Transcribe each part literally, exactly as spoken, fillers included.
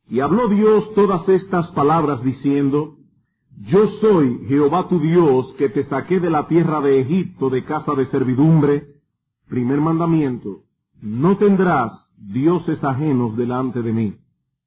Y habló Dios todas estas palabras diciendo, Yo soy Jehová tu Dios, que te saqué de la tierra de Egipto, de casa de servidumbre. Primer mandamiento, no tendrás dioses ajenos delante de mí.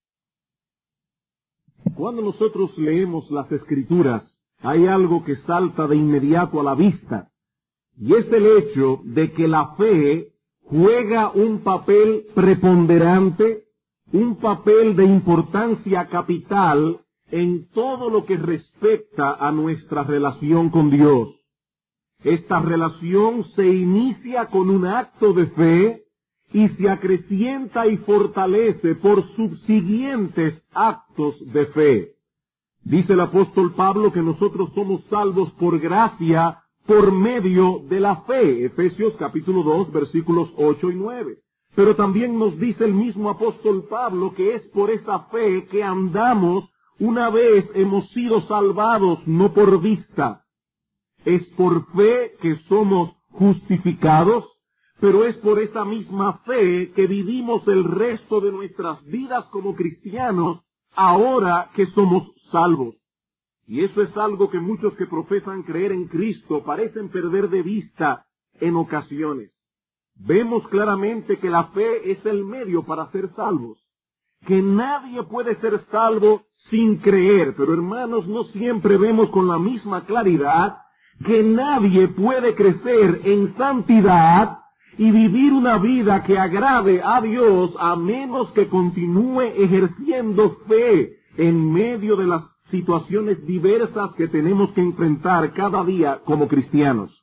Cuando nosotros leemos las Escrituras, hay algo que salta de inmediato a la vista, y es el hecho de que la fe juega un papel preponderante, un papel de importancia capital en todo lo que respecta a nuestra relación con Dios. Esta relación se inicia con un acto de fe y se acrecienta y fortalece por subsiguientes actos de fe. Dice el apóstol Pablo que nosotros somos salvos por gracia por medio de la fe, Efesios capítulo dos, versículos ocho y nueve. Pero también nos dice el mismo apóstol Pablo que es por esa fe que andamos una vez hemos sido salvados, no por vista. Es por fe que somos justificados, pero es por esa misma fe que vivimos el resto de nuestras vidas como cristianos, ahora que somos salvos. Y eso es algo que muchos que profesan creer en Cristo parecen perder de vista en ocasiones. Vemos claramente que la fe es el medio para ser salvos, que nadie puede ser salvo sin creer, pero hermanos, no siempre vemos con la misma claridad que nadie puede crecer en santidad y vivir una vida que agrade a Dios a menos que continúe ejerciendo fe en medio de las situaciones diversas que tenemos que enfrentar cada día como cristianos.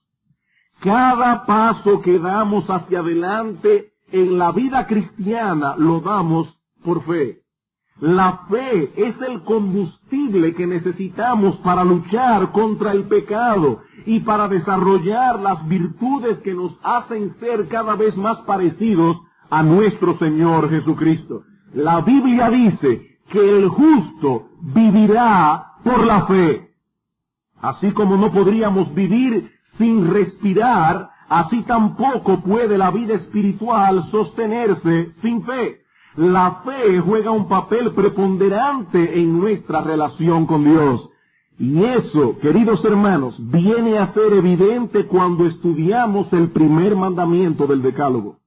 Cada paso que damos hacia adelante en la vida cristiana lo damos por fe. La fe es el combustible que necesitamos para luchar contra el pecado y para desarrollar las virtudes que nos hacen ser cada vez más parecidos a nuestro Señor Jesucristo. La Biblia dice que el justo vivirá por la fe. Así como no podríamos vivir sin respirar, así tampoco puede la vida espiritual sostenerse sin fe. La fe juega un papel preponderante en nuestra relación con Dios. Y eso, queridos hermanos, viene a ser evidente cuando estudiamos el primer mandamiento del Decálogo.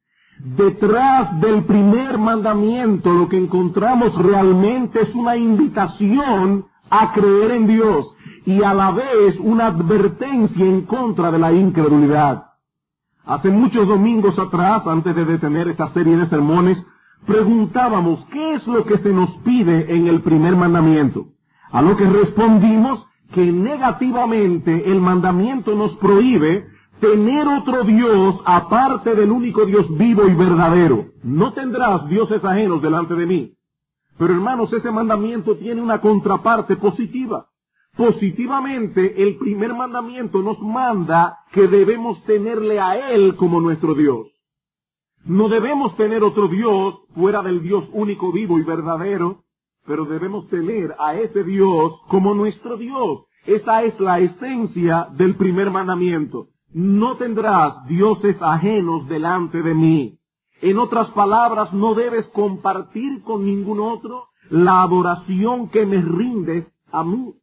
Detrás del primer mandamiento lo que encontramos realmente es una invitación a creer en Dios y a la vez una advertencia en contra de la incredulidad. Hace muchos domingos atrás, antes de detener esta serie de sermones, preguntábamos qué es lo que se nos pide en el primer mandamiento. A lo que respondimos que negativamente el mandamiento nos prohíbe tener otro Dios aparte del único Dios vivo y verdadero. No tendrás dioses ajenos delante de mí. Pero hermanos, ese mandamiento tiene una contraparte positiva. Positivamente, el primer mandamiento nos manda que debemos tenerle a Él como nuestro Dios. No debemos tener otro Dios fuera del Dios único, vivo y verdadero, pero debemos tener a ese Dios como nuestro Dios. Esa es la esencia del primer mandamiento. No tendrás dioses ajenos delante de mí. En otras palabras, no debes compartir con ningún otro la adoración que me rindes a mí.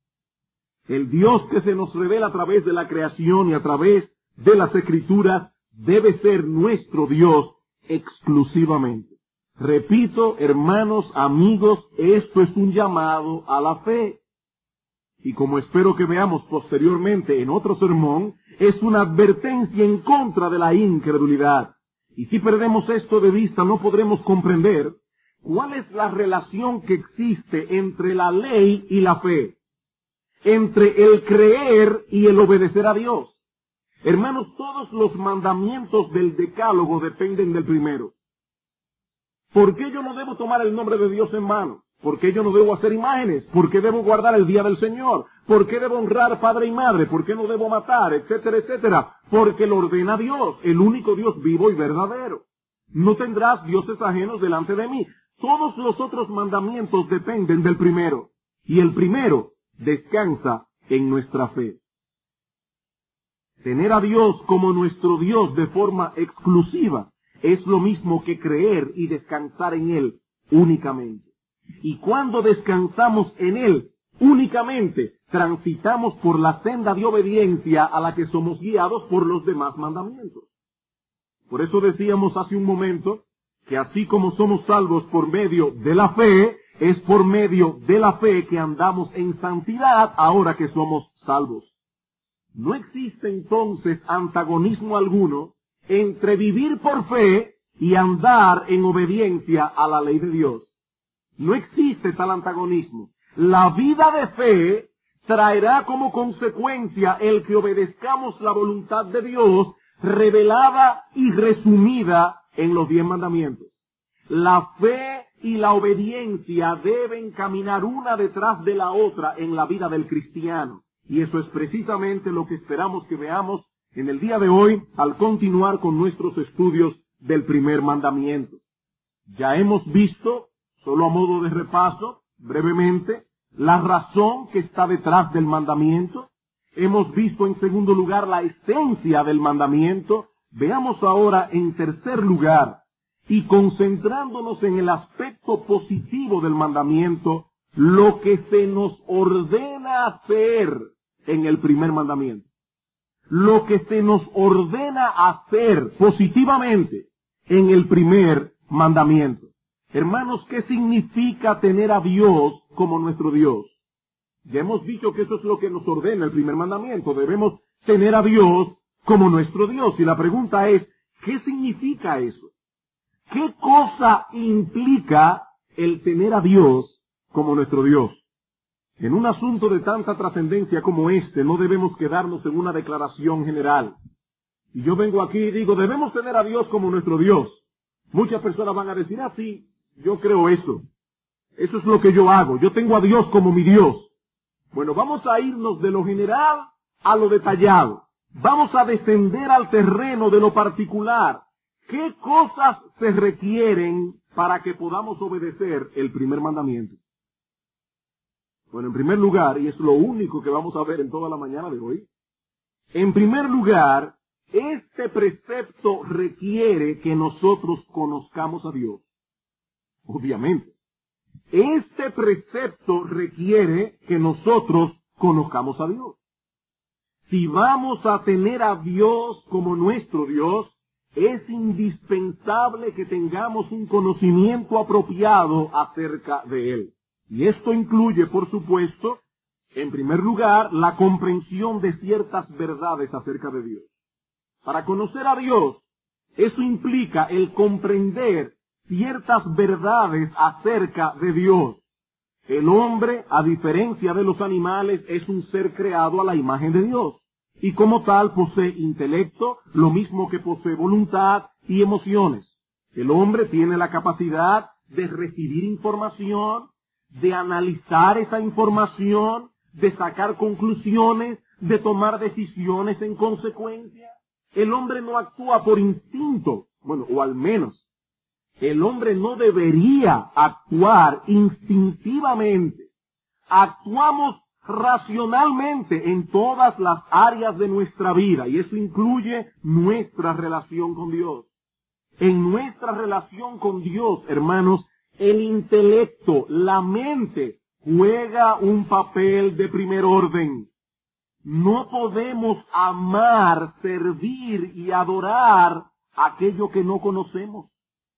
El Dios que se nos revela a través de la creación y a través de las Escrituras debe ser nuestro Dios exclusivamente. Repito, hermanos, amigos, esto es un llamado a la fe. Y como espero que veamos posteriormente en otro sermón, es una advertencia en contra de la incredulidad. Y si perdemos esto de vista, no podremos comprender cuál es la relación que existe entre la ley y la fe, entre el creer y el obedecer a Dios. Hermanos, todos los mandamientos del Decálogo dependen del primero. ¿Por qué yo no debo tomar el nombre de Dios en mano? ¿Por qué yo no debo hacer imágenes? ¿Por qué debo guardar el día del Señor? ¿Por qué debo honrar padre y madre? ¿Por qué no debo matar? Etcétera, etcétera. Porque lo ordena Dios, el único Dios vivo y verdadero. No tendrás dioses ajenos delante de mí. Todos los otros mandamientos dependen del primero. Y el primero descansa en nuestra fe. Tener a Dios como nuestro Dios de forma exclusiva es lo mismo que creer y descansar en Él únicamente. Y cuando descansamos en Él, únicamente transitamos por la senda de obediencia a la que somos guiados por los demás mandamientos. Por eso decíamos hace un momento que así como somos salvos por medio de la fe, es por medio de la fe que andamos en santidad ahora que somos salvos. No existe entonces antagonismo alguno entre vivir por fe y andar en obediencia a la ley de Dios. No existe tal antagonismo. La vida de fe traerá como consecuencia el que obedezcamos la voluntad de Dios revelada y resumida en los diez mandamientos. La fe y la obediencia deben caminar una detrás de la otra en la vida del cristiano. Y eso es precisamente lo que esperamos que veamos en el día de hoy al continuar con nuestros estudios del primer mandamiento. Ya hemos visto, solo a modo de repaso, brevemente, la razón que está detrás del mandamiento. Hemos visto en segundo lugar la esencia del mandamiento. Veamos ahora en tercer lugar, y concentrándonos en el aspecto positivo del mandamiento, lo que se nos ordena hacer en el primer mandamiento. Lo que se nos ordena hacer positivamente en el primer mandamiento. Hermanos, ¿qué significa tener a Dios como nuestro Dios? Ya hemos dicho que eso es lo que nos ordena el primer mandamiento. Debemos tener a Dios como nuestro Dios. Y la pregunta es, ¿qué significa eso? ¿Qué cosa implica el tener a Dios como nuestro Dios? En un asunto de tanta trascendencia como este, no debemos quedarnos en una declaración general. Y yo vengo aquí y digo, debemos tener a Dios como nuestro Dios. Muchas personas van a decir, ah, sí, yo creo eso. Eso es lo que yo hago. Yo tengo a Dios como mi Dios. Bueno, vamos a irnos de lo general a lo detallado. Vamos a descender al terreno de lo particular. ¿Qué cosas se requieren para que podamos obedecer el primer mandamiento? Bueno, en primer lugar, y es lo único que vamos a ver en toda la mañana de hoy, en primer lugar, este precepto requiere que nosotros conozcamos a Dios. Obviamente. Este precepto requiere que nosotros conozcamos a Dios. Si vamos a tener a Dios como nuestro Dios, es indispensable que tengamos un conocimiento apropiado acerca de Él. Y esto incluye, por supuesto, en primer lugar, la comprensión de ciertas verdades acerca de Dios. Para conocer a Dios, eso implica el comprender ciertas verdades acerca de Dios. El hombre, a diferencia de los animales, es un ser creado a la imagen de Dios. Y como tal posee intelecto, lo mismo que posee voluntad y emociones. El hombre tiene la capacidad de recibir información, de analizar esa información, de sacar conclusiones, de tomar decisiones en consecuencia. El hombre no actúa por instinto, bueno, o al menos, el hombre no debería actuar instintivamente. Actuamos racionalmente en todas las áreas de nuestra vida, y eso incluye nuestra relación con Dios. En nuestra relación con Dios, hermanos, el intelecto, la mente, juega un papel de primer orden. No podemos amar, servir y adorar aquello que no conocemos.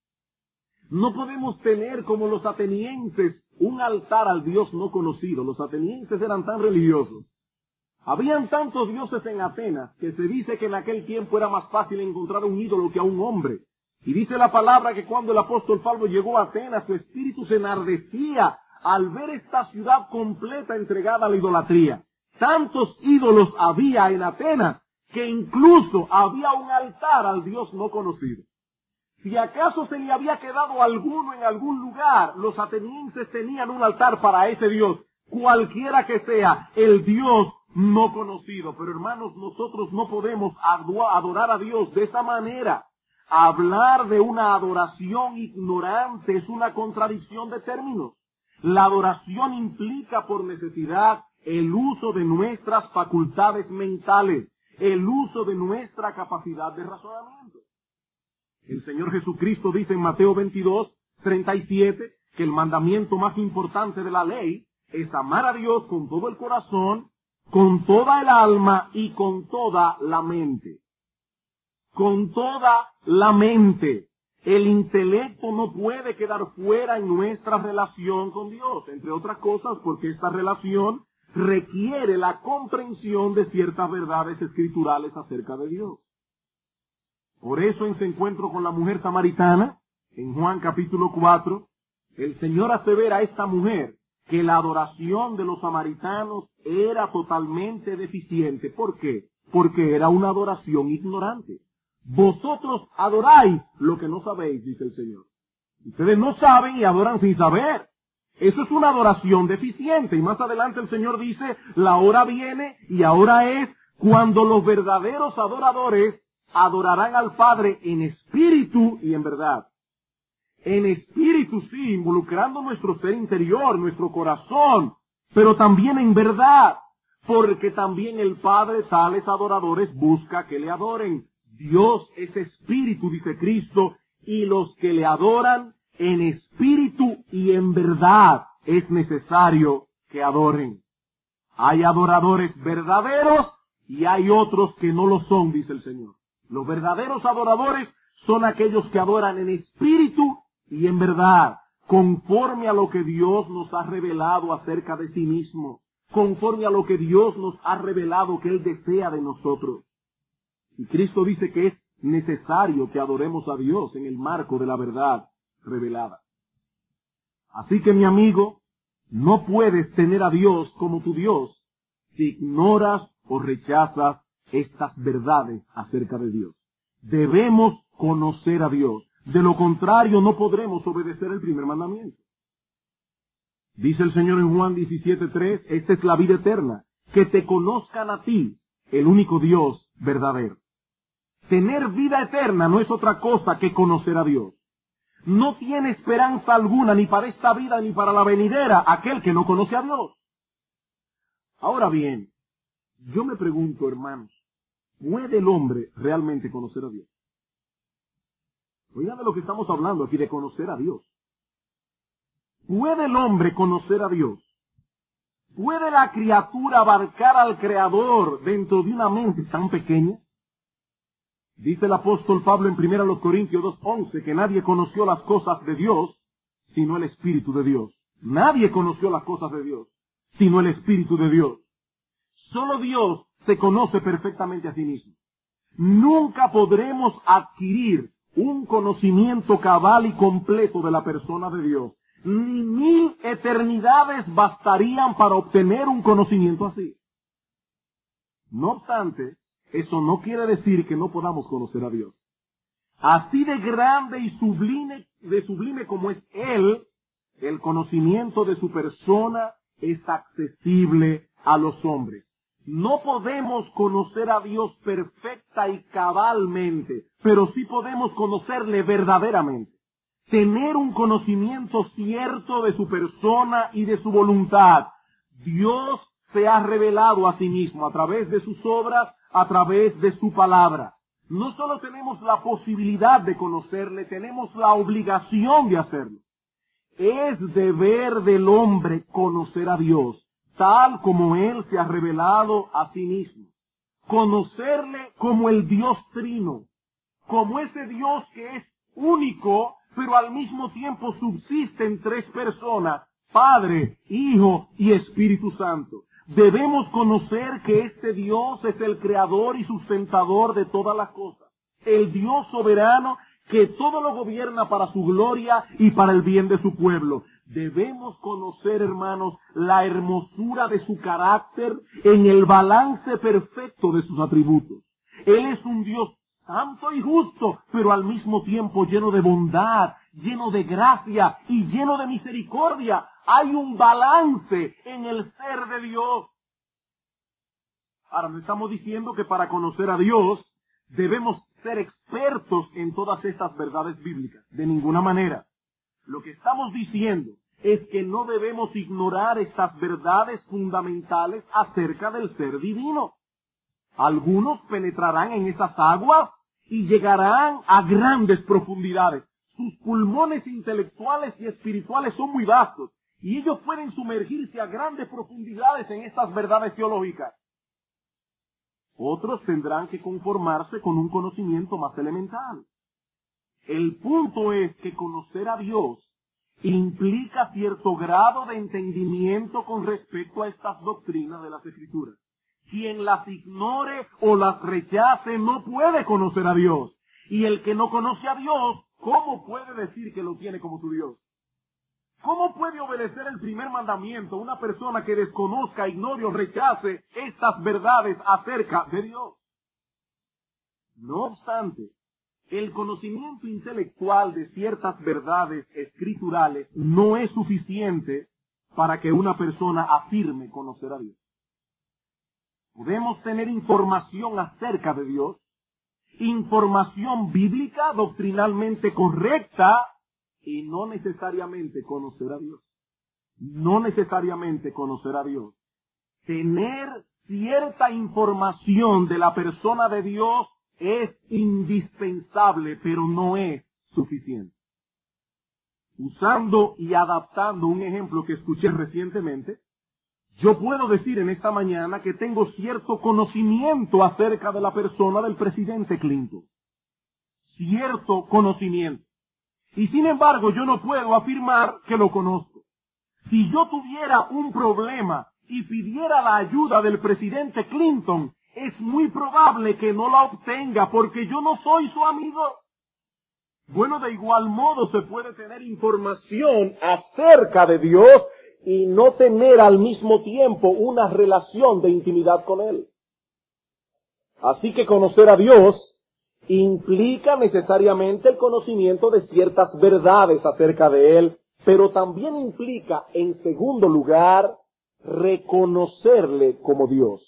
No podemos tener como los atenienses un altar al Dios no conocido. Los atenienses eran tan religiosos. Habían tantos dioses en Atenas que se dice que en aquel tiempo era más fácil encontrar un ídolo que a un hombre. Y dice la palabra que cuando el apóstol Pablo llegó a Atenas, su espíritu se enardecía al ver esta ciudad completa entregada a la idolatría. Tantos ídolos había en Atenas que incluso había un altar al Dios no conocido. Si acaso se le había quedado alguno en algún lugar, los atenienses tenían un altar para ese Dios, cualquiera que sea, el Dios no conocido. Pero hermanos, nosotros no podemos adorar a Dios de esa manera. Hablar de una adoración ignorante es una contradicción de términos. La adoración implica por necesidad el uso de nuestras facultades mentales, el uso de nuestra capacidad de razonamiento. El Señor Jesucristo dice en Mateo veintidós, treinta y siete, que el mandamiento más importante de la ley es amar a Dios con todo el corazón, con toda el alma y con toda la mente. Con toda la mente. El intelecto no puede quedar fuera en nuestra relación con Dios, entre otras cosas porque esta relación requiere la comprensión de ciertas verdades escriturales acerca de Dios. Por eso en ese encuentro con la mujer samaritana, en Juan capítulo cuatro, el Señor asevera a esta mujer que la adoración de los samaritanos era totalmente deficiente. ¿Por qué? Porque era una adoración ignorante. Vosotros adoráis lo que no sabéis, dice el Señor. Ustedes no saben y adoran sin saber. Eso es una adoración deficiente. Y más adelante el Señor dice, la hora viene y ahora es cuando los verdaderos adoradores adorarán al Padre en espíritu y en verdad. En espíritu, sí, involucrando nuestro ser interior, nuestro corazón, pero también en verdad, porque también el Padre tales adoradores busca que le adoren. Dios es espíritu, dice Cristo, y los que le adoran en espíritu y en verdad es necesario que adoren. Hay adoradores verdaderos y hay otros que no lo son, dice el Señor. Los verdaderos adoradores son aquellos que adoran en espíritu y en verdad, conforme a lo que Dios nos ha revelado acerca de sí mismo, conforme a lo que Dios nos ha revelado que Él desea de nosotros. Y Cristo dice que es necesario que adoremos a Dios en el marco de la verdad revelada. Así que, mi amigo, no puedes tener a Dios como tu Dios si ignoras o rechazas estas verdades acerca de Dios. Debemos conocer a Dios. De lo contrario, no podremos obedecer el primer mandamiento. Dice el Señor en Juan diecisiete tres, esta es la vida eterna, que te conozcan a ti, el único Dios verdadero. Tener vida eterna no es otra cosa que conocer a Dios. No tiene esperanza alguna ni para esta vida ni para la venidera aquel que no conoce a Dios. Ahora bien, yo me pregunto, hermanos, ¿puede el hombre realmente conocer a Dios? Oigan de lo que estamos hablando aquí, de conocer a Dios. ¿Puede el hombre conocer a Dios? ¿Puede la criatura abarcar al Creador dentro de una mente tan pequeña? Dice el apóstol Pablo en primera Corintios dos once que nadie conoció las cosas de Dios sino el Espíritu de Dios. Nadie conoció las cosas de Dios sino el Espíritu de Dios. Solo Dios se conoce perfectamente a sí mismo. Nunca podremos adquirir un conocimiento cabal y completo de la persona de Dios. Ni mil eternidades bastarían para obtener un conocimiento así. No obstante, eso no quiere decir que no podamos conocer a Dios. Así de grande y sublime, de sublime como es Él, el conocimiento de su persona es accesible a los hombres. No podemos conocer a Dios perfecta y cabalmente, pero sí podemos conocerle verdaderamente. Tener un conocimiento cierto de su persona y de su voluntad. Dios se ha revelado a sí mismo a través de sus obras, a través de su palabra. No solo tenemos la posibilidad de conocerle, tenemos la obligación de hacerlo. Es deber del hombre conocer a Dios, tal como Él se ha revelado a sí mismo. Conocerle como el Dios Trino, como ese Dios que es único, pero al mismo tiempo subsiste en tres personas, Padre, Hijo y Espíritu Santo. Debemos conocer que este Dios es el creador y sustentador de todas las cosas. El Dios soberano que todo lo gobierna para su gloria y para el bien de su pueblo. Debemos conocer, hermanos, la hermosura de su carácter en el balance perfecto de sus atributos. Él es un Dios santo y justo, pero al mismo tiempo lleno de bondad, lleno de gracia y lleno de misericordia. Hay un balance en el ser de Dios. Ahora, no estamos diciendo que para conocer a Dios debemos ser expertos en todas estas verdades bíblicas. De ninguna manera. Lo que estamos diciendo es que no debemos ignorar estas verdades fundamentales acerca del ser divino. Algunos penetrarán en esas aguas y llegarán a grandes profundidades. sus pulmones intelectuales y espirituales son muy vastos, y ellos pueden sumergirse a grandes profundidades en estas verdades teológicas. Otros tendrán que conformarse con un conocimiento más elemental. El punto es que conocer a Dios implica cierto grado de entendimiento con respecto a estas doctrinas de las Escrituras. Quien las ignore o las rechace no puede conocer a Dios. Y el que no conoce a Dios, ¿cómo puede decir que lo tiene como su Dios? ¿Cómo puede obedecer el primer mandamiento una persona que desconozca, ignore o rechace estas verdades acerca de Dios? No obstante, el conocimiento intelectual de ciertas verdades escriturales no es suficiente para que una persona afirme conocer a Dios. Podemos tener información acerca de Dios, información bíblica doctrinalmente correcta, y no necesariamente conocer a Dios. No necesariamente conocer a Dios. Tener cierta información de la persona de Dios es indispensable, pero no es suficiente. Usando y adaptando un ejemplo que escuché recientemente, yo puedo decir en esta mañana que tengo cierto conocimiento acerca de la persona del presidente Clinton. Cierto conocimiento. Y sin embargo, yo no puedo afirmar que lo conozco. Si yo tuviera un problema y pidiera la ayuda del presidente Clinton, es muy probable que no la obtenga porque yo no soy su amigo. Bueno, de igual modo se puede tener información acerca de Dios y no tener al mismo tiempo una relación de intimidad con Él. Así que conocer a Dios implica necesariamente el conocimiento de ciertas verdades acerca de Él, pero también implica, en segundo lugar, reconocerle como Dios.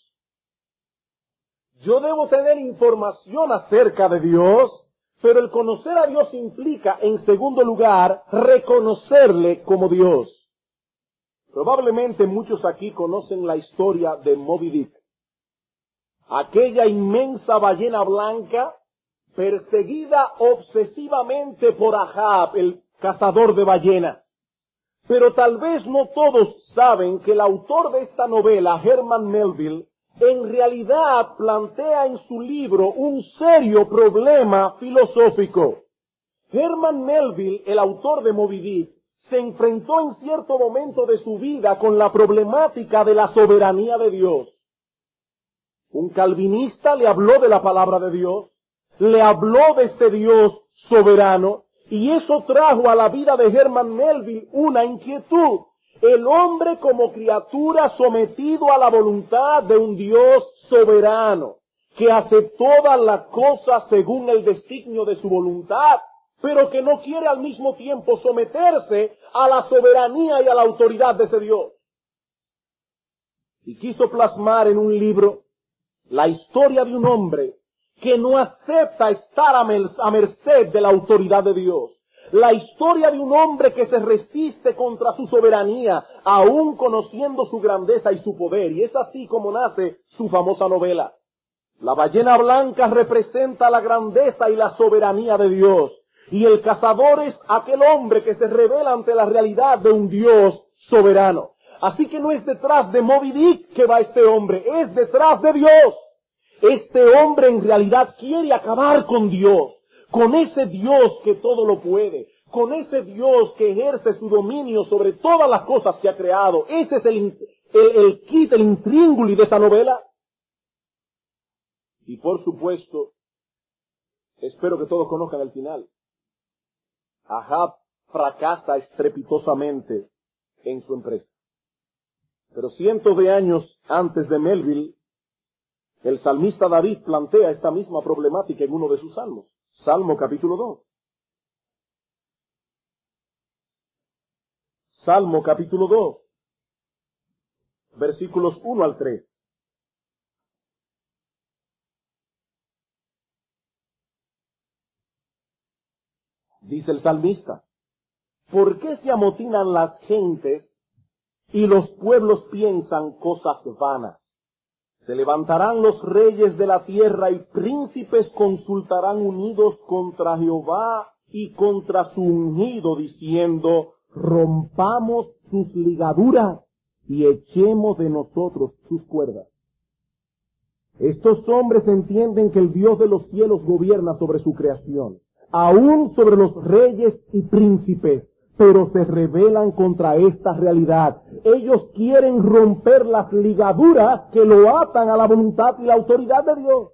Yo debo tener información acerca de Dios, pero el conocer a Dios implica, en segundo lugar, reconocerle como Dios. Probablemente muchos aquí conocen la historia de Moby Dick, aquella inmensa ballena blanca perseguida obsesivamente por Ahab, el cazador de ballenas. Pero tal vez no todos saben que el autor de esta novela, Herman Melville, en realidad plantea en su libro un serio problema filosófico. Herman Melville, el autor de Moby Dick, se enfrentó en cierto momento de su vida con la problemática de la soberanía de Dios. Un calvinista le habló de la palabra de Dios, le habló de este Dios soberano, y eso trajo a la vida de Herman Melville una inquietud. El hombre como criatura sometido a la voluntad de un Dios soberano, que hace todas las cosas según el designio de su voluntad, pero que no quiere al mismo tiempo someterse a la soberanía y a la autoridad de ese Dios. Y quiso plasmar en un libro la historia de un hombre que no acepta estar a merced de la autoridad de Dios. La historia de un hombre que se resiste contra su soberanía, aún conociendo su grandeza y su poder. Y es así como nace su famosa novela. La ballena blanca representa la grandeza y la soberanía de Dios. Y el cazador es aquel hombre que se revela ante la realidad de un Dios soberano. Así que no es detrás de Moby Dick que va este hombre, es detrás de Dios. Este hombre en realidad quiere acabar con Dios, con ese Dios que todo lo puede, con ese Dios que ejerce su dominio sobre todas las cosas que ha creado. Ese es el, el, el kit, el intríngulis de esa novela. Y por supuesto, espero que todos conozcan el final. Ahab fracasa estrepitosamente en su empresa. Pero cientos de años antes de Melville, el salmista David plantea esta misma problemática en uno de sus salmos. Salmo capítulo dos. Salmo capítulo dos, versículos uno al tres. Dice el salmista: ¿por qué se amotinan las gentes y los pueblos piensan cosas vanas? Se levantarán los reyes de la tierra y príncipes consultarán unidos contra Jehová y contra su ungido, diciendo, rompamos sus ligaduras y echemos de nosotros sus cuerdas. Estos hombres entienden que el Dios de los cielos gobierna sobre su creación, aún sobre los reyes y príncipes, pero se rebelan contra esta realidad. Ellos quieren romper las ligaduras que lo atan a la voluntad y la autoridad de Dios.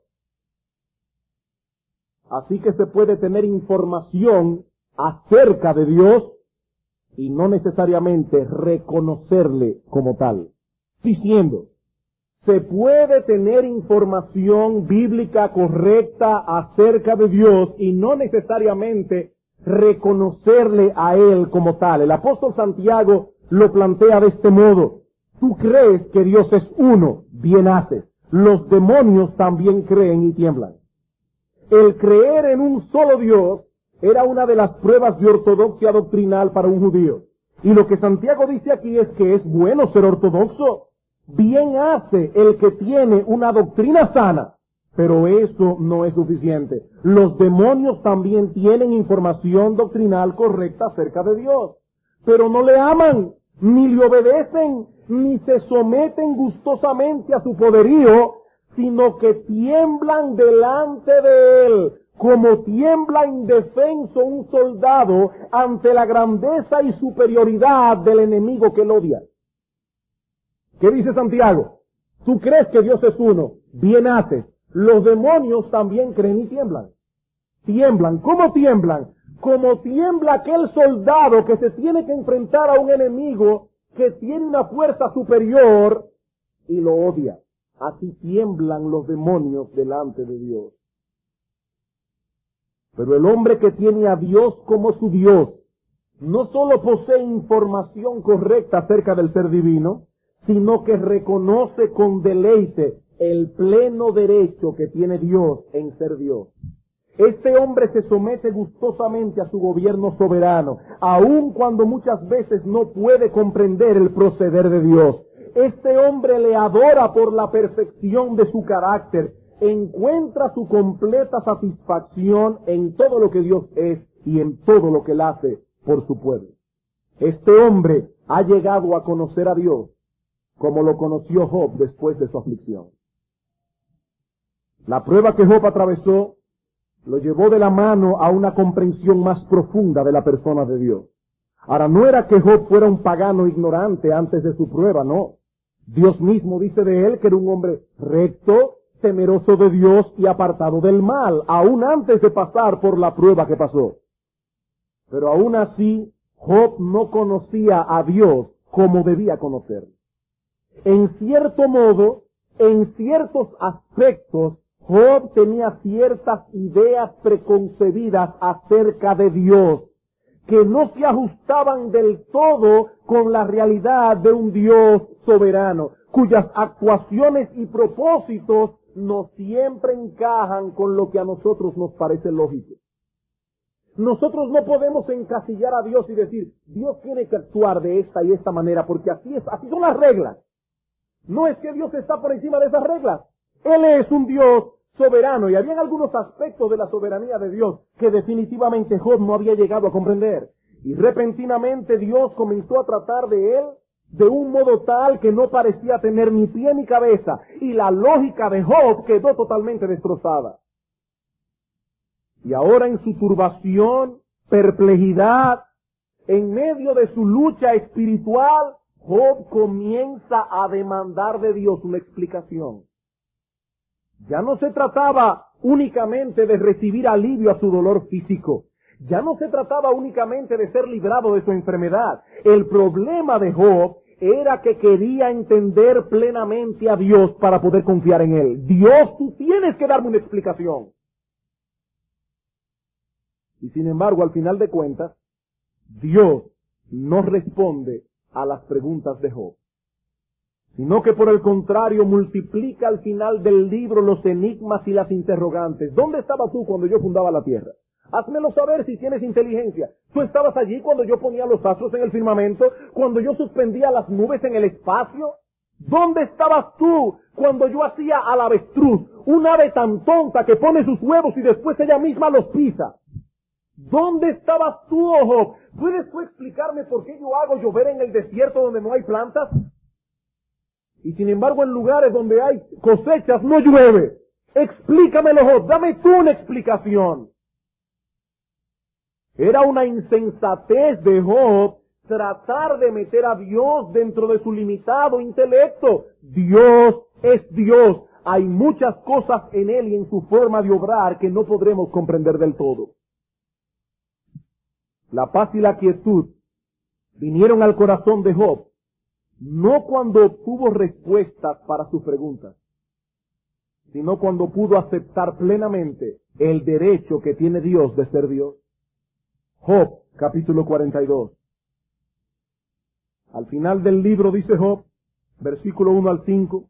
Así que se puede tener información acerca de Dios y no necesariamente reconocerle como tal. Diciendo, se puede tener información bíblica correcta acerca de Dios y no necesariamente reconocerle a Él como tal. El apóstol Santiago lo plantea de este modo. Tú crees que Dios es uno, bien haces. Los demonios también creen y tiemblan. El creer en un solo Dios era una de las pruebas de ortodoxia doctrinal para un judío. Y lo que Santiago dice aquí es que es bueno ser ortodoxo. Bien hace el que tiene una doctrina sana, pero eso no es suficiente. Los demonios también tienen información doctrinal correcta acerca de Dios, pero no le aman, ni le obedecen, ni se someten gustosamente a su poderío, sino que tiemblan delante de Él, como tiembla indefenso un soldado ante la grandeza y superioridad del enemigo que él odia. ¿Qué dice Santiago? Tú crees que Dios es uno, bien haces. Los demonios también creen y tiemblan. Tiemblan. ¿Cómo tiemblan? Como tiembla aquel soldado que se tiene que enfrentar a un enemigo que tiene una fuerza superior y lo odia. Así tiemblan los demonios delante de Dios. Pero el hombre que tiene a Dios como su Dios, no solo posee información correcta acerca del ser divino, sino que reconoce con deleite el pleno derecho que tiene Dios en ser Dios. Este hombre se somete gustosamente a su gobierno soberano, aun cuando muchas veces no puede comprender el proceder de Dios. Este hombre le adora por la perfección de su carácter, encuentra su completa satisfacción en todo lo que Dios es y en todo lo que él hace por su pueblo. Este hombre ha llegado a conocer a Dios como lo conoció Job después de su aflicción. La prueba que Job atravesó lo llevó de la mano a una comprensión más profunda de la persona de Dios. Ahora, no era que Job fuera un pagano ignorante antes de su prueba, no. Dios mismo dice de él que era un hombre recto, temeroso de Dios y apartado del mal, aún antes de pasar por la prueba que pasó. Pero aún así, Job no conocía a Dios como debía conocerlo. En cierto modo, en ciertos aspectos, Job tenía ciertas ideas preconcebidas acerca de Dios, que no se ajustaban del todo con la realidad de un Dios soberano, cuyas actuaciones y propósitos no siempre encajan con lo que a nosotros nos parece lógico. Nosotros no podemos encasillar a Dios y decir, Dios tiene que actuar de esta y esta manera, porque así es, así son las reglas. No es que Dios está por encima de esas reglas. Él es un Dios soberano y había algunos aspectos de la soberanía de Dios que definitivamente Job no había llegado a comprender. Y repentinamente Dios comenzó a tratar de él de un modo tal que no parecía tener ni pie ni cabeza, y la lógica de Job quedó totalmente destrozada. Y ahora en su turbación, perplejidad, en medio de su lucha espiritual, Job comienza a demandar de Dios una explicación. Ya no se trataba únicamente de recibir alivio a su dolor físico. Ya no se trataba únicamente de ser librado de su enfermedad. El problema de Job era que quería entender plenamente a Dios para poder confiar en Él. Dios, tú tienes que darme una explicación. Y sin embargo, al final de cuentas, Dios no responde a las preguntas de Job, sino que por el contrario multiplica al final del libro los enigmas y las interrogantes. ¿Dónde estabas tú cuando yo fundaba la tierra? Házmelo saber si tienes inteligencia. ¿Tú estabas allí cuando yo ponía los astros en el firmamento? ¿Cuando yo suspendía las nubes en el espacio? ¿Dónde estabas tú cuando yo hacía al avestruz, un ave tan tonta que pone sus huevos y después ella misma los pisa? ¿Dónde estabas tú, oh Job? ¿Puedes tú explicarme por qué yo hago llover en el desierto donde no hay plantas? Y sin embargo en lugares donde hay cosechas no llueve. Explícamelo, Job, dame tú una explicación. Era una insensatez de Job tratar de meter a Dios dentro de su limitado intelecto. Dios es Dios. Hay muchas cosas en Él y en su forma de obrar que no podremos comprender del todo. La paz y la quietud vinieron al corazón de Job, no cuando obtuvo respuestas para sus preguntas, sino cuando pudo aceptar plenamente el derecho que tiene Dios de ser Dios. Job, capítulo cuarenta y dos. Al final del libro dice Job, versículo uno al cinco,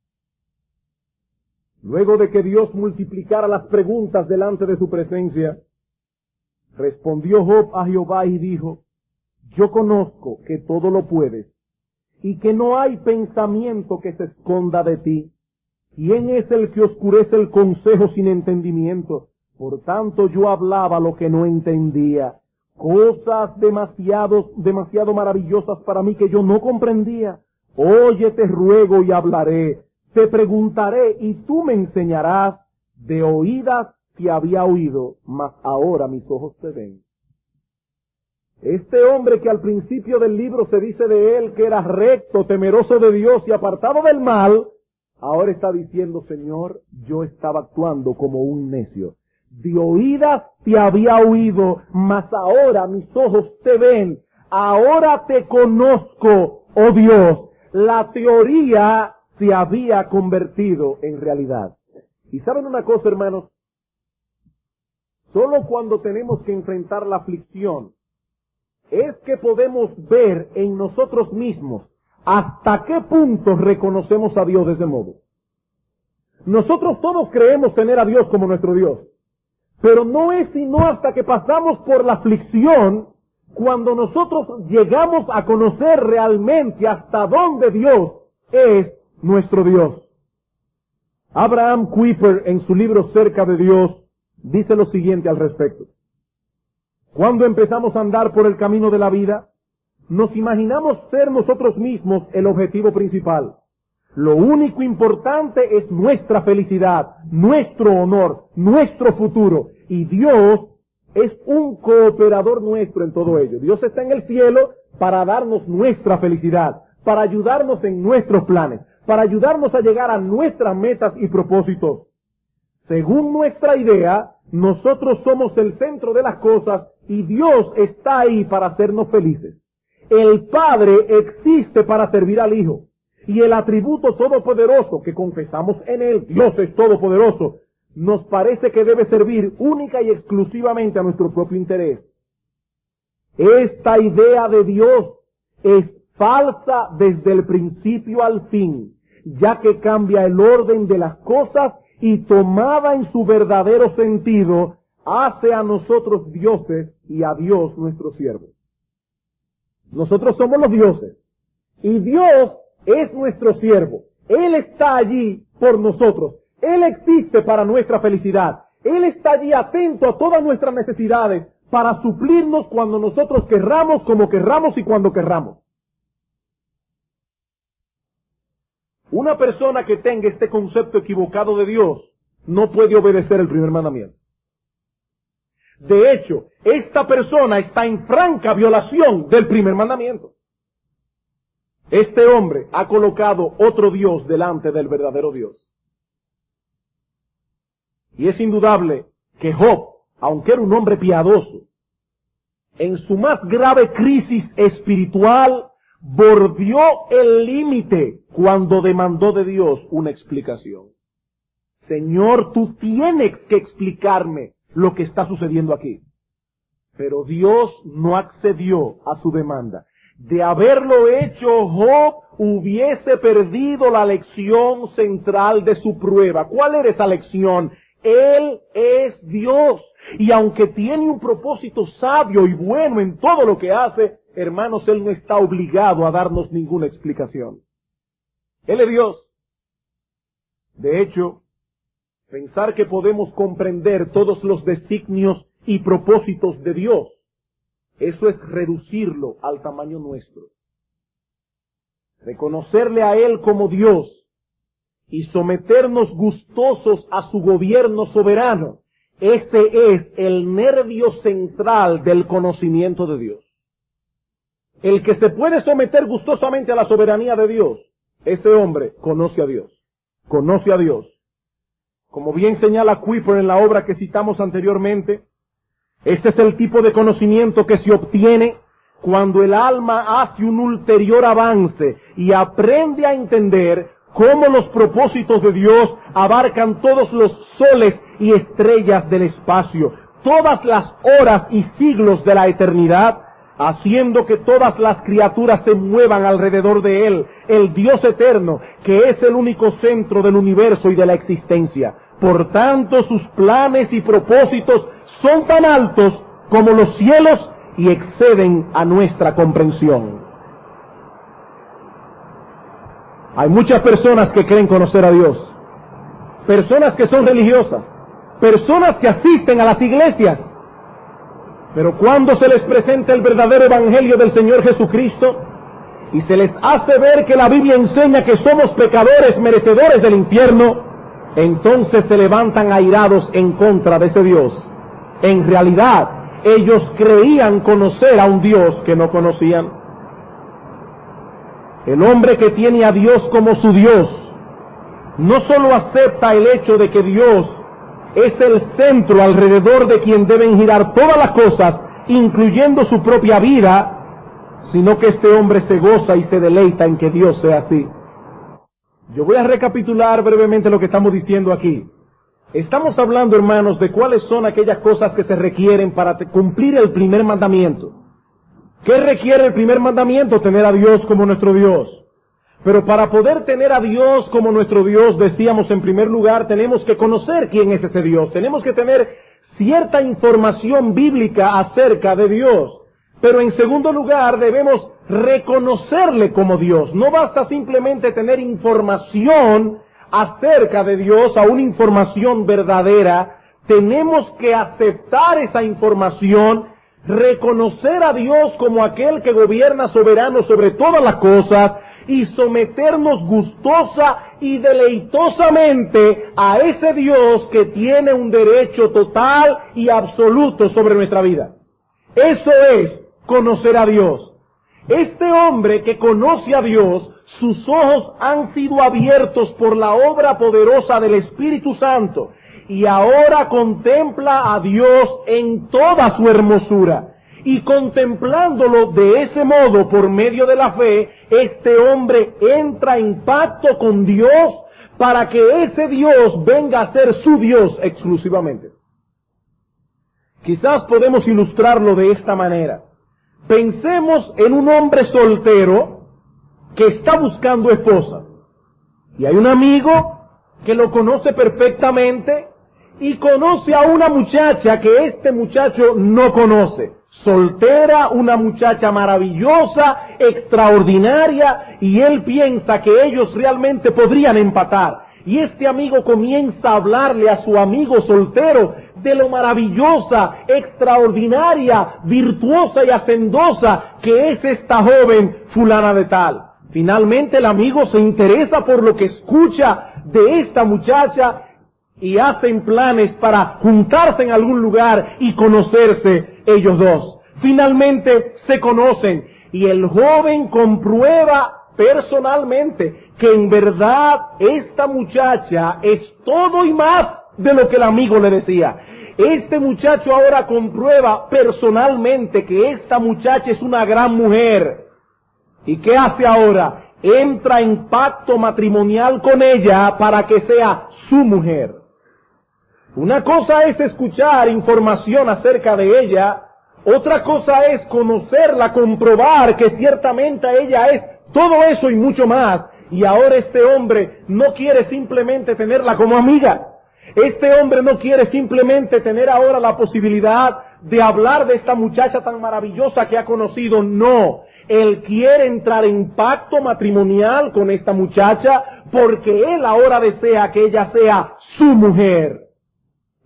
luego de que Dios multiplicara las preguntas delante de su presencia, respondió Job a Jehová y dijo, yo conozco que todo lo puedes, y que no hay pensamiento que se esconda de ti. ¿Quién es el que oscurece el consejo sin entendimiento? Por tanto yo hablaba lo que no entendía, cosas demasiado, demasiado maravillosas para mí que yo no comprendía. Oye, te ruego y hablaré, te preguntaré y tú me enseñarás. De oídas te había oído, mas ahora mis ojos te ven. Este hombre que al principio del libro se dice de él que era recto, temeroso de Dios y apartado del mal, ahora está diciendo, Señor, yo estaba actuando como un necio. De oídas te había oído, mas ahora mis ojos te ven. Ahora te conozco, oh Dios. La teoría se había convertido en realidad. Y saben una cosa, hermanos, solo cuando tenemos que enfrentar la aflicción es que podemos ver en nosotros mismos hasta qué punto reconocemos a Dios de ese modo. Nosotros todos creemos tener a Dios como nuestro Dios, pero no es sino hasta que pasamos por la aflicción cuando nosotros llegamos a conocer realmente hasta dónde Dios es nuestro Dios. Abraham Kuyper, en su libro Cerca de Dios, dice lo siguiente al respecto. Cuando empezamos a andar por el camino de la vida, nos imaginamos ser nosotros mismos el objetivo principal. Lo único importante es nuestra felicidad, nuestro honor, nuestro futuro. Y Dios es un cooperador nuestro en todo ello. Dios está en el cielo para darnos nuestra felicidad, para ayudarnos en nuestros planes, para ayudarnos a llegar a nuestras metas y propósitos. Según nuestra idea, nosotros somos el centro de las cosas y Dios está ahí para hacernos felices. El Padre existe para servir al Hijo. Y el atributo todopoderoso que confesamos en Él, Dios es todopoderoso, nos parece que debe servir única y exclusivamente a nuestro propio interés. Esta idea de Dios es falsa desde el principio al fin, ya que cambia el orden de las cosas y tomada en su verdadero sentido, hace a nosotros dioses y a Dios nuestro siervo. Nosotros somos los dioses y Dios es nuestro siervo. Él está allí por nosotros. Él existe para nuestra felicidad. Él está allí atento a todas nuestras necesidades para suplirnos cuando nosotros querramos, como querramos y cuando querramos. Una persona que tenga este concepto equivocado de Dios no puede obedecer el primer mandamiento. De hecho, esta persona está en franca violación del primer mandamiento. Este hombre ha colocado otro Dios delante del verdadero Dios. Y es indudable que Job, aunque era un hombre piadoso, en su más grave crisis espiritual, bordeó el límite cuando demandó de Dios una explicación. Señor, tú tienes que explicarme lo que está sucediendo aquí. Pero Dios no accedió a su demanda. De haberlo hecho, Job hubiese perdido la lección central de su prueba. ¿Cuál era esa lección? Él es Dios. Y aunque tiene un propósito sabio y bueno en todo lo que hace, hermanos, Él no está obligado a darnos ninguna explicación. Él es Dios. De hecho, pensar que podemos comprender todos los designios y propósitos de Dios. Eso es reducirlo al tamaño nuestro. Reconocerle a Él como Dios y someternos gustosos a su gobierno soberano. Ese es el nervio central del conocimiento de Dios. El que se puede someter gustosamente a la soberanía de Dios, ese hombre conoce a Dios. Conoce a Dios. Como bien señala Kuyper en la obra que citamos anteriormente, este es el tipo de conocimiento que se obtiene cuando el alma hace un ulterior avance y aprende a entender cómo los propósitos de Dios abarcan todos los soles y estrellas del espacio, todas las horas y siglos de la eternidad, haciendo que todas las criaturas se muevan alrededor de Él, el Dios eterno, que es el único centro del universo y de la existencia. Por tanto, sus planes y propósitos son tan altos como los cielos y exceden a nuestra comprensión. Hay muchas personas que creen conocer a Dios, personas que son religiosas, personas que asisten a las iglesias, pero cuando se les presenta el verdadero evangelio del Señor Jesucristo y se les hace ver que la Biblia enseña que somos pecadores merecedores del infierno, entonces se levantan airados en contra de ese Dios. En realidad, ellos creían conocer a un Dios que no conocían. El hombre que tiene a Dios como su Dios, no solo acepta el hecho de que Dios es el centro alrededor de quien deben girar todas las cosas, incluyendo su propia vida, sino que este hombre se goza y se deleita en que Dios sea así. Yo voy a recapitular brevemente lo que estamos diciendo aquí. Estamos hablando, hermanos, de cuáles son aquellas cosas que se requieren para cumplir el primer mandamiento. ¿Qué requiere el primer mandamiento? Tener a Dios como nuestro Dios. Pero para poder tener a Dios como nuestro Dios, decíamos en primer lugar, tenemos que conocer quién es ese Dios. Tenemos que tener cierta información bíblica acerca de Dios. Pero en segundo lugar, debemos reconocerle como Dios. No basta simplemente tener información acerca de Dios, a una información verdadera. Tenemos que aceptar esa información, reconocer a Dios como aquel que gobierna soberano sobre todas las cosas y someternos gustosa y deleitosamente a ese Dios que tiene un derecho total y absoluto sobre nuestra vida. Eso es conocer a Dios. Este hombre que conoce a Dios, sus ojos han sido abiertos por la obra poderosa del Espíritu Santo y ahora contempla a Dios en toda su hermosura. Y contemplándolo de ese modo por medio de la fe, este hombre entra en pacto con Dios para que ese Dios venga a ser su Dios exclusivamente. Quizás podemos ilustrarlo de esta manera. Pensemos en un hombre soltero que está buscando esposa. Y hay un amigo que lo conoce perfectamente y conoce a una muchacha que este muchacho no conoce. Soltera, una muchacha maravillosa, extraordinaria, y él piensa que ellos realmente podrían empatar. Y este amigo comienza a hablarle a su amigo soltero de lo maravillosa, extraordinaria, virtuosa y hacendosa que es esta joven fulana de tal. Finalmente el amigo se interesa por lo que escucha de esta muchacha y hacen planes para juntarse en algún lugar y conocerse ellos dos. Finalmente se conocen y el joven comprueba personalmente que en verdad esta muchacha es todo y más de lo que el amigo le decía. Este muchacho ahora comprueba personalmente que esta muchacha es una gran mujer. ¿Y qué hace ahora? Entra en pacto matrimonial con ella para que sea su mujer. Una cosa es escuchar información acerca de ella, otra cosa es conocerla, comprobar que ciertamente ella es todo eso y mucho más. Y ahora este hombre no quiere simplemente tenerla como amiga. Este hombre no quiere simplemente tener ahora la posibilidad de hablar de esta muchacha tan maravillosa que ha conocido. No, él quiere entrar en pacto matrimonial con esta muchacha porque él ahora desea que ella sea su mujer.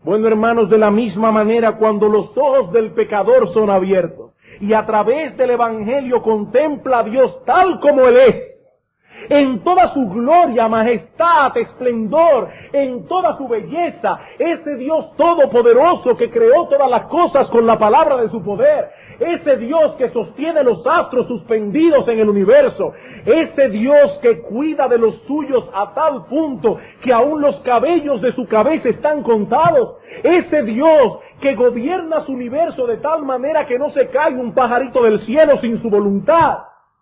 Bueno, hermanos, de la misma manera, cuando los ojos del pecador son abiertos y a través del Evangelio contempla a Dios tal como Él es, en toda su gloria, majestad, esplendor, en toda su belleza, ese Dios todopoderoso que creó todas las cosas con la palabra de su poder, ese Dios que sostiene los astros suspendidos en el universo, ese Dios que cuida de los suyos a tal punto que aún los cabellos de su cabeza están contados, ese Dios que gobierna su universo de tal manera que no se cae un pajarito del cielo sin su voluntad.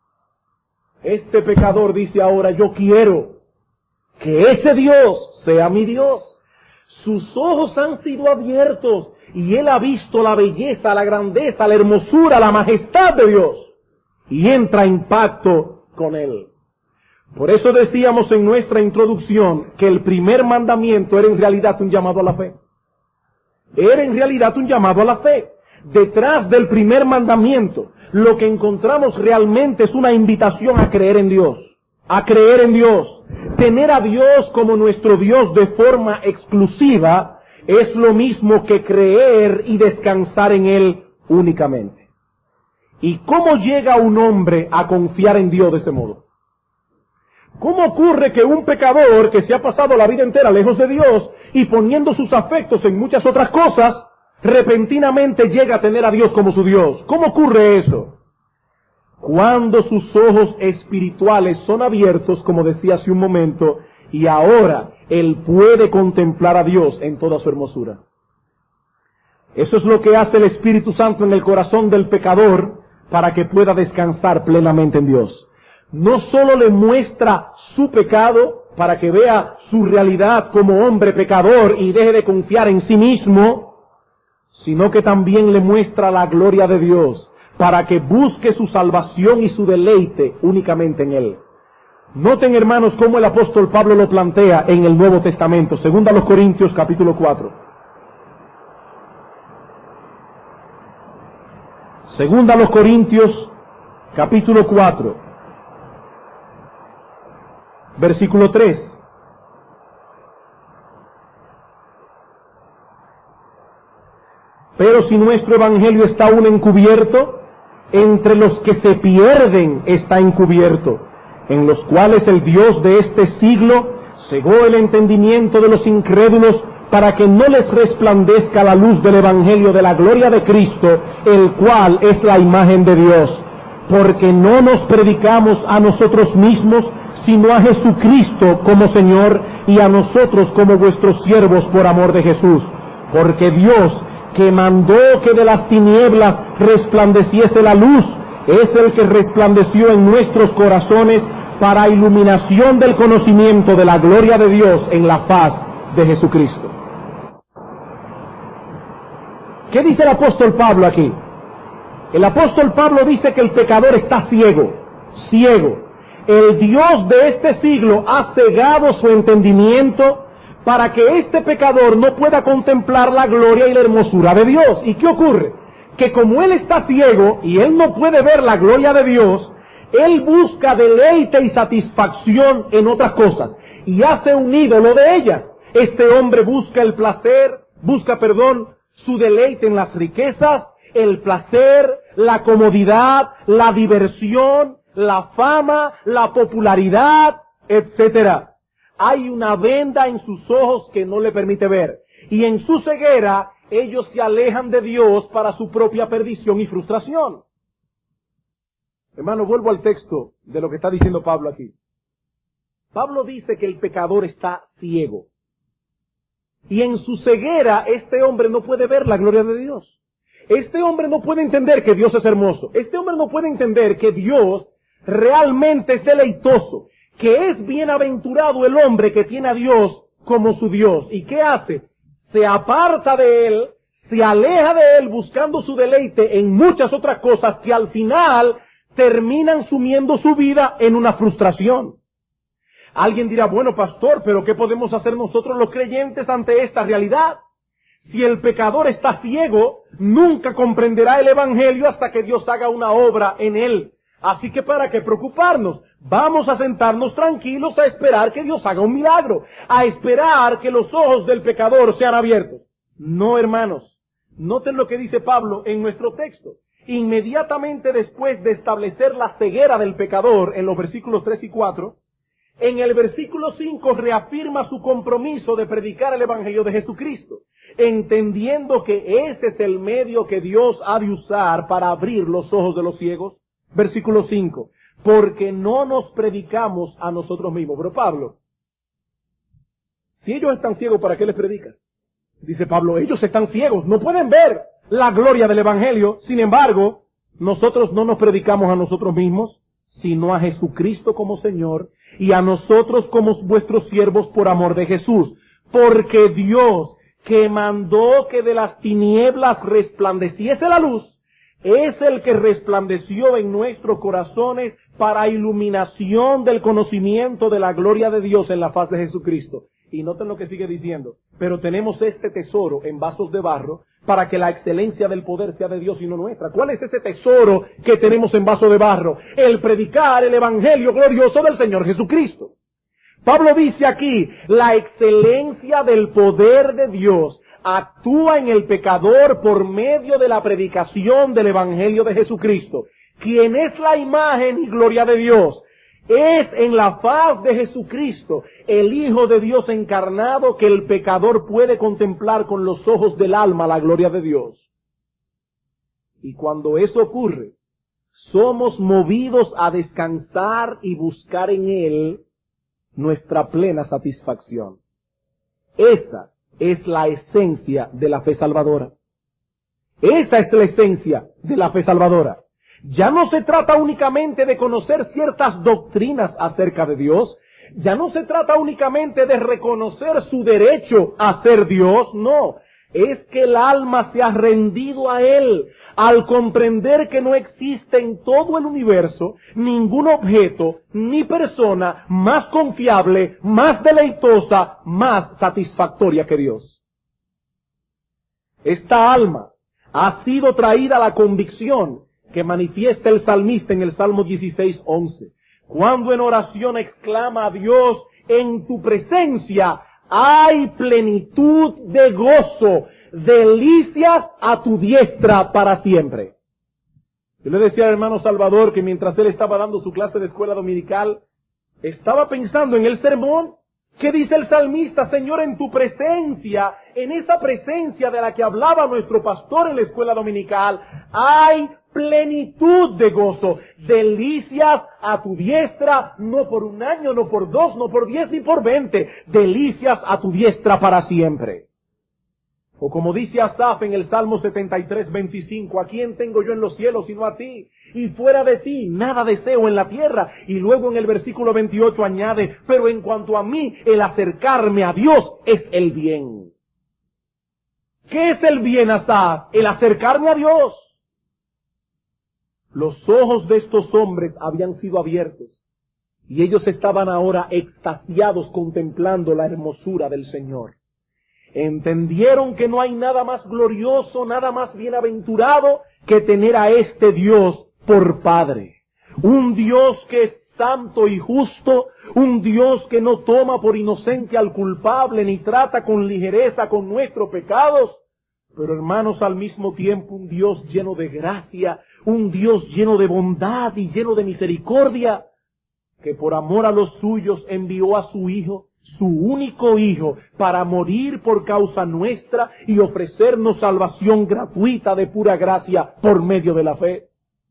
Este pecador dice ahora, yo quiero que ese Dios sea mi Dios. Sus ojos han sido abiertos y él ha visto la belleza, la grandeza, la hermosura, la majestad de Dios y entra en pacto con Él. Por eso decíamos en nuestra introducción que el primer mandamiento era en realidad un llamado a la fe. Era en realidad un llamado a la fe. Detrás del primer mandamiento, lo que encontramos realmente es una invitación a creer en Dios. A creer en Dios. Tener a Dios como nuestro Dios de forma exclusiva es lo mismo que creer y descansar en Él únicamente. ¿Y cómo llega un hombre a confiar en Dios de ese modo? ¿Cómo ocurre que un pecador que se ha pasado la vida entera lejos de Dios y poniendo sus afectos en muchas otras cosas, repentinamente llega a tener a Dios como su Dios? ¿Cómo ocurre eso? Cuando sus ojos espirituales son abiertos, como decía hace un momento, y ahora él puede contemplar a Dios en toda su hermosura. Eso es lo que hace el Espíritu Santo en el corazón del pecador para que pueda descansar plenamente en Dios. No solo le muestra su pecado para que vea su realidad como hombre pecador y deje de confiar en sí mismo, sino que también le muestra la gloria de Dios para que busque su salvación y su deleite únicamente en Él. Noten, hermanos, cómo el apóstol Pablo lo plantea en el Nuevo Testamento. Segunda a los Corintios, capítulo cuatro. Segunda a los Corintios, capítulo cuatro. Versículo tres. Pero si nuestro evangelio está aún encubierto, entre los que se pierden está encubierto, en los cuales el Dios de este siglo cegó el entendimiento de los incrédulos para que no les resplandezca la luz del evangelio de la gloria de Cristo, el cual es la imagen de Dios. Porque no nos predicamos a nosotros mismos, sino a Jesucristo como Señor y a nosotros como vuestros siervos por amor de Jesús. Porque Dios, que mandó que de las tinieblas resplandeciese la luz, es el que resplandeció en nuestros corazones para iluminación del conocimiento de la gloria de Dios en la faz de Jesucristo. ¿Qué dice el apóstol Pablo aquí? El apóstol Pablo dice que el pecador está ciego, ciego. El Dios de este siglo ha cegado su entendimiento para que este pecador no pueda contemplar la gloria y la hermosura de Dios. ¿Y qué ocurre? Que como él está ciego y él no puede ver la gloria de Dios, él busca deleite y satisfacción en otras cosas y hace un ídolo de ellas. Este hombre busca el placer, busca, perdón, su deleite en las riquezas, el placer, la comodidad, la diversión, la fama, la popularidad, etcétera. Hay una venda en sus ojos que no le permite ver. Y en su ceguera, ellos se alejan de Dios para su propia perdición y frustración. Hermano, vuelvo al texto de lo que está diciendo Pablo aquí. Pablo dice que el pecador está ciego. Y en su ceguera, este hombre no puede ver la gloria de Dios. Este hombre no puede entender que Dios es hermoso. Este hombre no puede entender que Dios realmente es deleitoso, que es bienaventurado el hombre que tiene a Dios como su Dios. ¿Y qué hace? Se aparta de Él, se aleja de Él buscando su deleite en muchas otras cosas que al final terminan sumiendo su vida en una frustración. Alguien dirá, bueno, pastor, pero ¿qué podemos hacer nosotros los creyentes ante esta realidad? Si el pecador está ciego, nunca comprenderá el evangelio hasta que Dios haga una obra en él. Así que ¿para qué preocuparnos? Vamos a sentarnos tranquilos a esperar que Dios haga un milagro, a esperar que los ojos del pecador sean abiertos. No, hermanos. Noten lo que dice Pablo en nuestro texto. Inmediatamente después de establecer la ceguera del pecador en los versículos tres y cuatro, en el versículo cinco reafirma su compromiso de predicar el Evangelio de Jesucristo, entendiendo que ese es el medio que Dios ha de usar para abrir los ojos de los ciegos. Versículo cinco, porque no nos predicamos a nosotros mismos. Pero Pablo, si ellos están ciegos, ¿para qué les predican? Dice Pablo, ellos están ciegos, no pueden ver la gloria del Evangelio. Sin embargo, nosotros no nos predicamos a nosotros mismos, sino a Jesucristo como Señor, y a nosotros como vuestros siervos por amor de Jesús. Porque Dios, que mandó que de las tinieblas resplandeciese la luz, es el que resplandeció en nuestros corazones para iluminación del conocimiento de la gloria de Dios en la faz de Jesucristo. Y noten lo que sigue diciendo, pero tenemos este tesoro en vasos de barro para que la excelencia del poder sea de Dios y no nuestra. ¿Cuál es ese tesoro que tenemos en vaso de barro? El predicar el Evangelio glorioso del Señor Jesucristo. Pablo dice aquí, la excelencia del poder de Dios actúa en el pecador por medio de la predicación del Evangelio de Jesucristo, quien es la imagen y gloria de Dios. Es en la faz de Jesucristo, el Hijo de Dios encarnado, que el pecador puede contemplar con los ojos del alma la gloria de Dios. Y cuando eso ocurre, somos movidos a descansar y buscar en Él nuestra plena satisfacción. Esa es la esencia de la fe salvadora. Esa es la esencia de la fe salvadora. Ya no se trata únicamente de conocer ciertas doctrinas acerca de Dios. Ya no se trata únicamente de reconocer su derecho a ser Dios. No, es que el alma se ha rendido a Él al comprender que no existe en todo el universo ningún objeto ni persona más confiable, más deleitosa, más satisfactoria que Dios. Esta alma ha sido traída a la convicción que manifiesta el salmista en el Salmo dieciséis, once. Cuando en oración exclama a Dios, en tu presencia hay plenitud de gozo, delicias a tu diestra para siempre. Yo le decía al hermano Salvador que mientras él estaba dando su clase de escuela dominical, estaba pensando en el sermón. ¿Qué dice el salmista? Señor, en tu presencia, en esa presencia de la que hablaba nuestro pastor en la escuela dominical, hay plenitud de gozo, delicias a tu diestra, no por un año, no por dos, no por diez, ni por veinte, delicias a tu diestra para siempre. O como dice Asaf en el Salmo setenta y tres, veinticinco, ¿a quién tengo yo en los cielos sino a ti? Y fuera de ti, nada deseo en la tierra. Y luego en el versículo veintiocho añade, pero en cuanto a mí, el acercarme a Dios es el bien. ¿Qué es el bien, Asaf? El acercarme a Dios. Los ojos de estos hombres habían sido abiertos y ellos estaban ahora extasiados contemplando la hermosura del Señor. Entendieron que no hay nada más glorioso, nada más bienaventurado que tener a este Dios por Padre. Un Dios que es santo y justo, un Dios que no toma por inocente al culpable ni trata con ligereza con nuestros pecados, pero hermanos, al mismo tiempo un Dios lleno de gracia, un Dios lleno de bondad y lleno de misericordia, que por amor a los suyos envió a su Hijo, su único Hijo, para morir por causa nuestra y ofrecernos salvación gratuita de pura gracia por medio de la fe.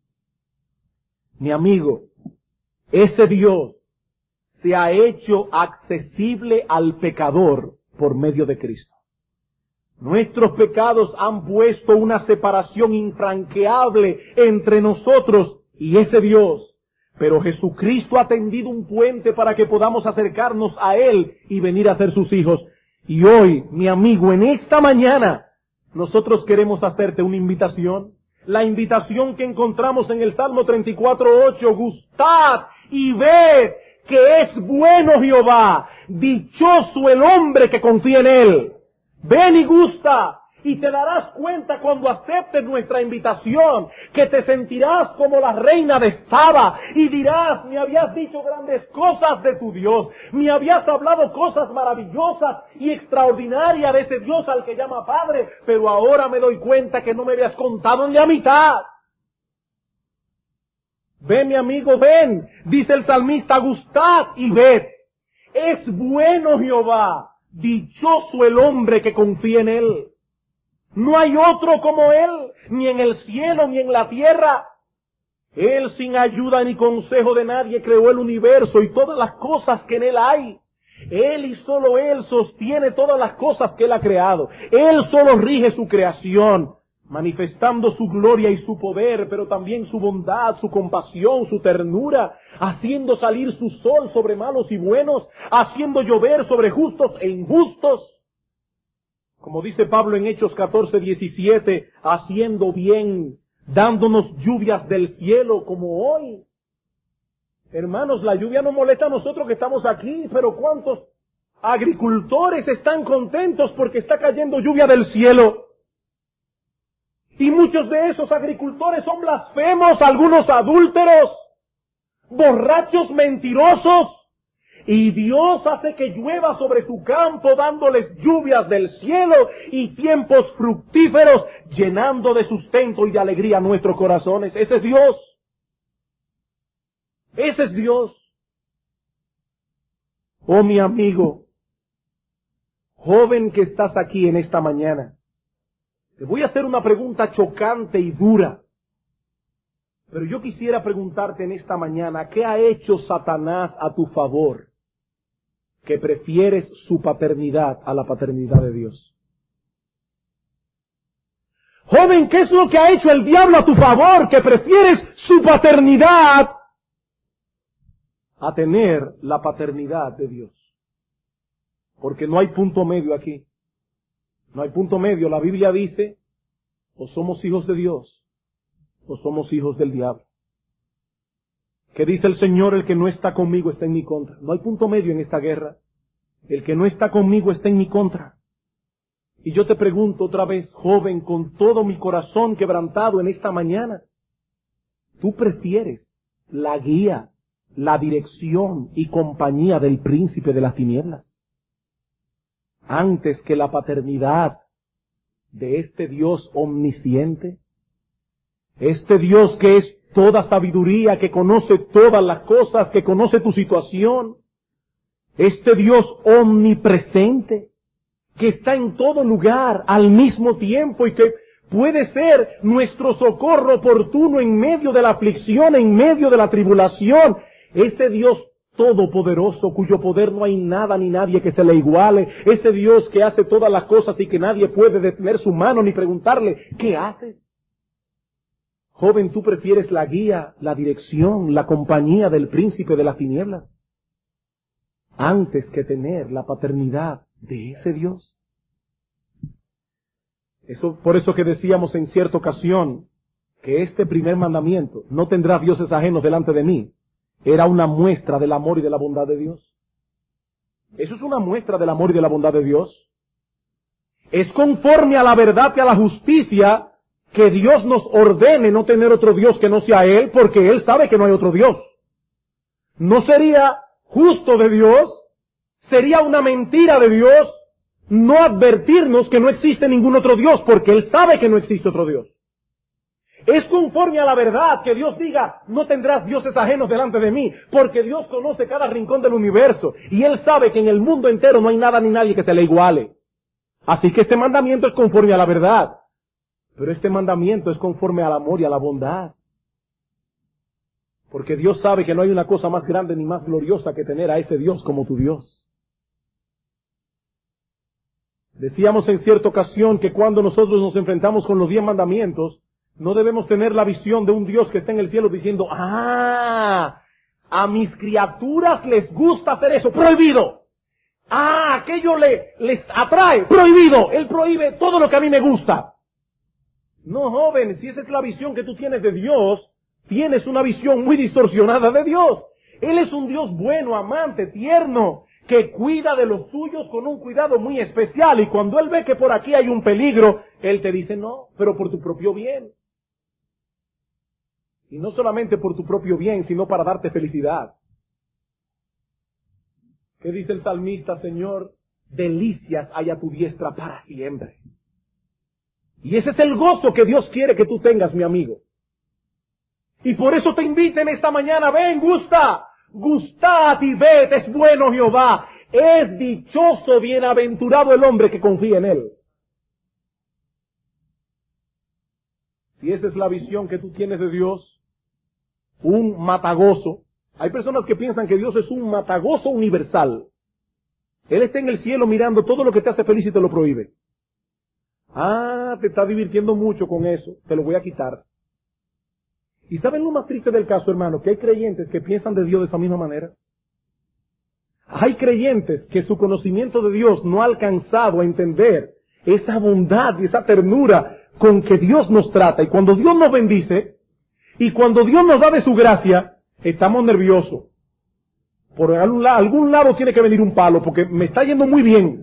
Mi amigo, ese Dios se ha hecho accesible al pecador por medio de Cristo. Nuestros pecados han puesto una separación infranqueable entre nosotros y ese Dios. Pero Jesucristo ha tendido un puente para que podamos acercarnos a Él y venir a ser sus hijos. Y hoy, mi amigo, en esta mañana, nosotros queremos hacerte una invitación. La invitación que encontramos en el Salmo treinta y cuatro, ocho. Gustad y ved que es bueno Jehová. Dichoso el hombre que confía en Él. Ven y gusta Y te darás cuenta cuando aceptes nuestra invitación, que te sentirás como la reina de Saba y dirás, me habías dicho grandes cosas de tu Dios, me habías hablado cosas maravillosas y extraordinarias de ese Dios al que llama Padre, pero ahora me doy cuenta que no me habías contado ni la mitad. Ven, mi amigo, ven, dice el salmista, gustad y ved. Es bueno Jehová, dichoso el hombre que confía en Él. No hay otro como Él, ni en el cielo ni en la tierra. Él sin ayuda ni consejo de nadie creó el universo y todas las cosas que en Él hay. Él y solo Él sostiene todas las cosas que Él ha creado. Él solo rige su creación, manifestando su gloria y su poder, pero también su bondad, su compasión, su ternura, haciendo salir su sol sobre malos y buenos, haciendo llover sobre justos e injustos. Como dice Pablo en Hechos catorce, diecisiete, haciendo bien, dándonos lluvias del cielo como hoy. Hermanos, la lluvia nos molesta a nosotros que estamos aquí, pero ¿cuántos agricultores están contentos porque está cayendo lluvia del cielo? Y muchos de esos agricultores son blasfemos, algunos adúlteros, borrachos, mentirosos. Y Dios hace que llueva sobre tu campo dándoles lluvias del cielo y tiempos fructíferos, llenando de sustento y de alegría nuestros corazones. Ese es Dios. Ese es Dios. Oh mi amigo, joven que estás aquí en esta mañana, te voy a hacer una pregunta chocante y dura. Pero yo quisiera preguntarte en esta mañana, ¿qué ha hecho Satanás a tu favor? Que prefieres su paternidad a la paternidad de Dios. Joven, ¿qué es lo que ha hecho el diablo a tu favor? Que prefieres su paternidad a tener la paternidad de Dios. Porque no hay punto medio aquí. No hay punto medio. La Biblia dice, o somos hijos de Dios, o somos hijos del diablo. ¿Qué dice el Señor? El que no está conmigo está en mi contra. No hay punto medio en esta guerra. El que no está conmigo está en mi contra. Y yo te pregunto otra vez, joven, con todo mi corazón quebrantado en esta mañana, ¿tú prefieres la guía, la dirección y compañía del príncipe de las tinieblas antes que la paternidad de este Dios omnisciente? Este Dios que es toda sabiduría, que conoce todas las cosas, que conoce tu situación. Este Dios omnipresente, que está en todo lugar al mismo tiempo y que puede ser nuestro socorro oportuno en medio de la aflicción, en medio de la tribulación. Ese Dios todopoderoso, cuyo poder no hay nada ni nadie que se le iguale. Ese Dios que hace todas las cosas y que nadie puede detener su mano ni preguntarle, ¿qué haces? Joven, ¿tú prefieres la guía, la dirección, la compañía del príncipe de las tinieblas antes que tener la paternidad de ese Dios? Eso, por eso que decíamos en cierta ocasión que este primer mandamiento, no tendrás dioses ajenos delante de mí, era una muestra del amor y de la bondad de Dios. Eso es una muestra del amor y de la bondad de Dios. Es conforme a la verdad y a la justicia que Dios nos ordene no tener otro Dios que no sea Él, porque Él sabe que no hay otro Dios. No sería justo de Dios, sería una mentira de Dios no advertirnos que no existe ningún otro Dios, porque Él sabe que no existe otro Dios. Es conforme a la verdad que Dios diga, no tendrás dioses ajenos delante de mí, porque Dios conoce cada rincón del universo, y Él sabe que en el mundo entero no hay nada ni nadie que se le iguale. Así que este mandamiento es conforme a la verdad, pero este mandamiento es conforme al amor y a la bondad. Porque Dios sabe que no hay una cosa más grande ni más gloriosa que tener a ese Dios como tu Dios. Decíamos en cierta ocasión que cuando nosotros nos enfrentamos con los diez mandamientos, no debemos tener la visión de un Dios que está en el cielo diciendo, ah, a mis criaturas les gusta hacer eso, prohibido. Ah, aquello le, les atrae, prohibido. Él prohíbe todo lo que a mí me gusta. No, joven, si esa es la visión que tú tienes de Dios, tienes una visión muy distorsionada de Dios. Él es un Dios bueno, amante, tierno, que cuida de los suyos con un cuidado muy especial, y cuando Él ve que por aquí hay un peligro, Él te dice no, pero por tu propio bien. Y no solamente por tu propio bien, sino para darte felicidad. ¿Qué dice el salmista? Señor, delicias hay a tu diestra para siempre. Y ese es el gozo que Dios quiere que tú tengas, mi amigo. Y por eso te invito en esta mañana, ven, gusta, gustad y ved, es bueno Jehová. Es dichoso, bienaventurado el hombre que confía en Él. Si esa es la visión que tú tienes de Dios, un matagozo. Hay personas que piensan que Dios es un matagozo universal. Él está en el cielo mirando todo lo que te hace feliz y te lo prohíbe. Ah, te estás divirtiendo mucho con eso, te lo voy a quitar. ¿Y saben lo más triste del caso, hermano? Que hay creyentes que piensan de Dios de esa misma manera. Hay creyentes que su conocimiento de Dios no ha alcanzado a entender esa bondad y esa ternura con que Dios nos trata. Y cuando Dios nos bendice, y cuando Dios nos da de su gracia, estamos nerviosos. Por algún lado, algún lado tiene que venir un palo, porque me está yendo muy bien.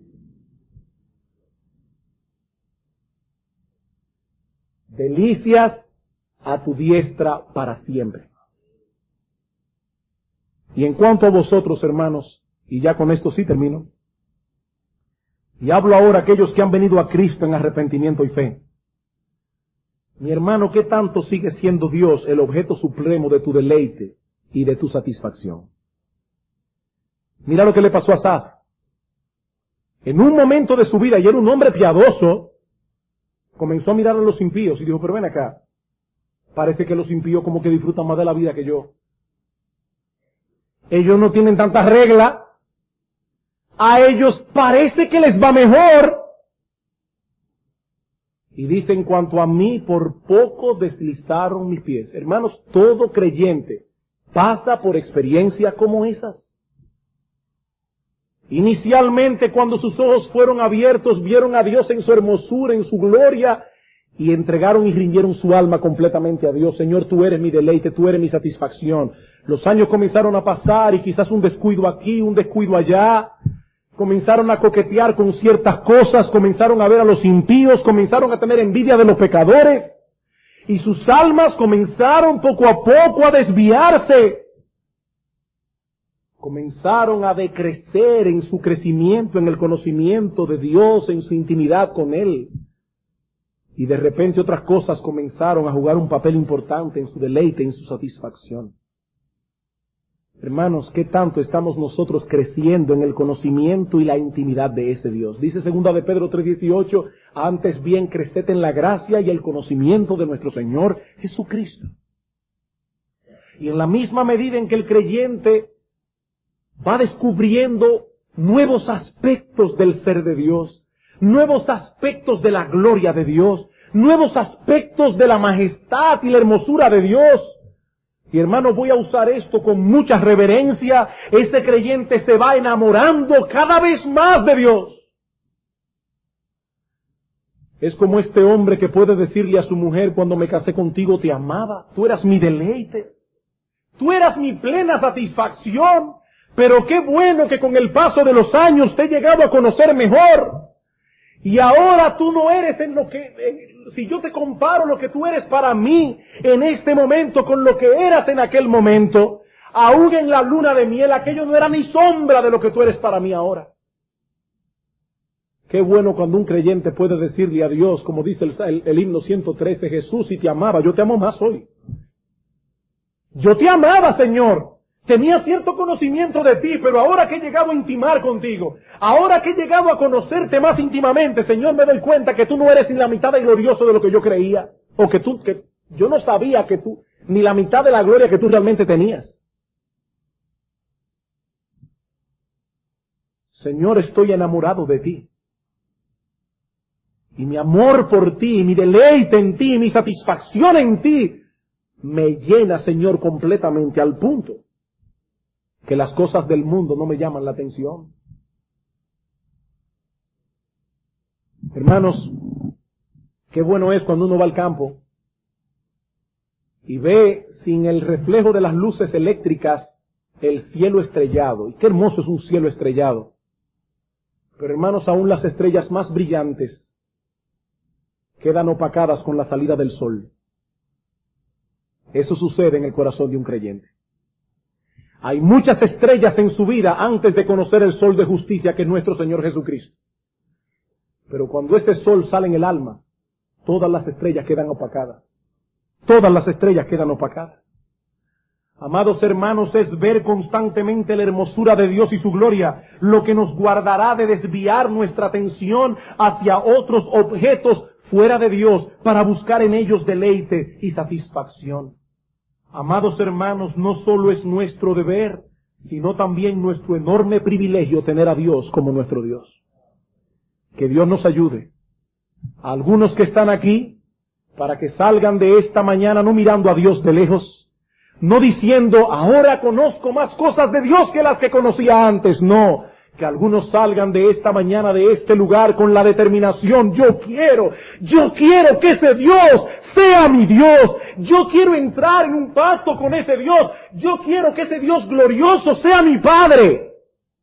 Delicias a tu diestra para siempre. Y en cuanto a vosotros, hermanos, y ya con esto sí termino, y hablo ahora a aquellos que han venido a Cristo en arrepentimiento y fe. Mi hermano, ¿qué tanto sigue siendo Dios el objeto supremo de tu deleite y de tu satisfacción? Mira lo que le pasó a Asaf. En un momento de su vida, y era un hombre piadoso, comenzó a mirar a los impíos y dijo, pero ven acá, parece que los impíos como que disfrutan más de la vida que yo. Ellos no tienen tantas reglas. A ellos parece que les va mejor. Y dice, en cuanto a mí, por poco deslizaron mis pies. Hermanos, todo creyente pasa por experiencias como esas. Inicialmente, cuando sus ojos fueron abiertos, vieron a Dios en su hermosura, en su gloria, y entregaron y rindieron su alma completamente a Dios. Señor, tú eres mi deleite, tú eres mi satisfacción. Los años comenzaron a pasar y quizás un descuido aquí, un descuido allá. Comenzaron a coquetear con ciertas cosas, comenzaron a ver a los impíos, comenzaron a tener envidia de los pecadores. Y sus almas comenzaron poco a poco a desviarse. Comenzaron a decrecer en su crecimiento, en el conocimiento de Dios, en su intimidad con Él. Y de repente otras cosas comenzaron a jugar un papel importante en su deleite, en su satisfacción. Hermanos, ¿qué tanto estamos nosotros creciendo en el conocimiento y la intimidad de ese Dios? Dice segunda de Pedro tres dieciocho, antes bien creced en la gracia y el conocimiento de nuestro Señor Jesucristo. Y en la misma medida en que el creyente va descubriendo nuevos aspectos del ser de Dios, nuevos aspectos de la gloria de Dios, nuevos aspectos de la majestad y la hermosura de Dios. Y hermano, voy a usar esto con mucha reverencia. Este creyente se va enamorando cada vez más de Dios. Es como este hombre que puede decirle a su mujer, cuando me casé contigo te amaba, tú eras mi deleite, tú eras mi plena satisfacción, pero qué bueno que con el paso de los años te he llegado a conocer mejor. Y ahora tú no eres en lo que, eh, si yo te comparo lo que tú eres para mí en este momento con lo que eras en aquel momento, aún en la luna de miel, aquello no era ni sombra de lo que tú eres para mí ahora. Qué bueno cuando un creyente puede decirle a Dios, como dice el, el, el himno ciento trece, Jesús, si te amaba, yo te amo más hoy. Yo te amaba, Señor. Tenía cierto conocimiento de ti, pero ahora que he llegado a intimar contigo, ahora que he llegado a conocerte más íntimamente, Señor, me doy cuenta que tú no eres ni la mitad de glorioso de lo que yo creía, o que tú, que yo no sabía que tú, ni la mitad de la gloria que tú realmente tenías. Señor, estoy enamorado de ti. Y mi amor por ti, mi deleite en ti, mi satisfacción en ti, me llena, Señor, completamente al punto que las cosas del mundo no me llaman la atención. Hermanos, qué bueno es cuando uno va al campo y ve sin el reflejo de las luces eléctricas el cielo estrellado. Y qué hermoso es un cielo estrellado. Pero hermanos, aún las estrellas más brillantes quedan opacadas con la salida del sol. Eso sucede en el corazón de un creyente. Hay muchas estrellas en su vida antes de conocer el sol de justicia que es nuestro Señor Jesucristo. Pero cuando ese sol sale en el alma, todas las estrellas quedan opacadas. Todas las estrellas quedan opacadas. Amados hermanos, es ver constantemente la hermosura de Dios y su gloria lo que nos guardará de desviar nuestra atención hacia otros objetos fuera de Dios para buscar en ellos deleite y satisfacción. Amados hermanos, no solo es nuestro deber, sino también nuestro enorme privilegio tener a Dios como nuestro Dios. Que Dios nos ayude. A algunos que están aquí, para que salgan de esta mañana no mirando a Dios de lejos, no diciendo, ahora conozco más cosas de Dios que las que conocía antes. No, que algunos salgan de esta mañana, de este lugar, con la determinación, yo quiero, yo quiero que ese Dios sea mi Dios. Yo quiero entrar en un pacto con ese Dios. Yo quiero que ese Dios glorioso sea mi Padre.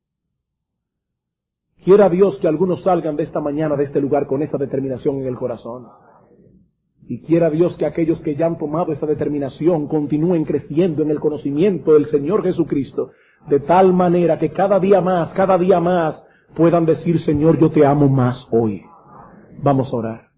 Quiera Dios que algunos salgan de esta mañana, de este lugar, con esa determinación en el corazón. Y quiera Dios que aquellos que ya han tomado esa determinación continúen creciendo en el conocimiento del Señor Jesucristo, de tal manera que cada día más, cada día más puedan decir, Señor, yo te amo más hoy. Vamos a orar.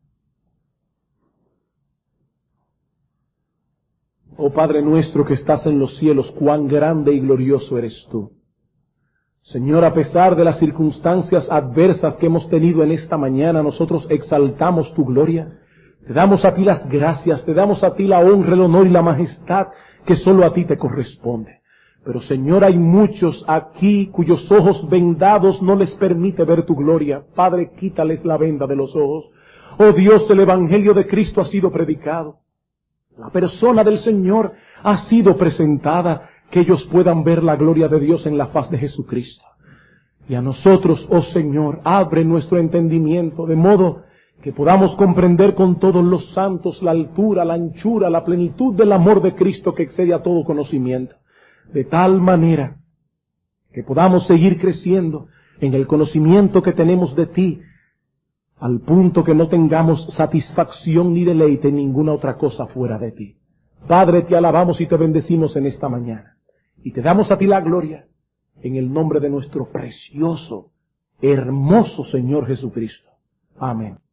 Oh Padre nuestro que estás en los cielos, cuán grande y glorioso eres tú. Señor, a pesar de las circunstancias adversas que hemos tenido en esta mañana, nosotros exaltamos tu gloria. Te damos a ti las gracias, te damos a ti la honra, el honor y la majestad que solo a ti te corresponde. Pero Señor, hay muchos aquí cuyos ojos vendados no les permite ver tu gloria. Padre, quítales la venda de los ojos. Oh Dios, el Evangelio de Cristo ha sido predicado. La persona del Señor ha sido presentada, que ellos puedan ver la gloria de Dios en la faz de Jesucristo. Y a nosotros, oh Señor, abre nuestro entendimiento de modo que podamos comprender con todos los santos la altura, la anchura, la plenitud del amor de Cristo que excede a todo conocimiento. De tal manera que podamos seguir creciendo en el conocimiento que tenemos de ti, al punto que no tengamos satisfacción ni deleite en ninguna otra cosa fuera de ti. Padre, te alabamos y te bendecimos en esta mañana. Y te damos a ti la gloria en el nombre de nuestro precioso, hermoso Señor Jesucristo. Amén.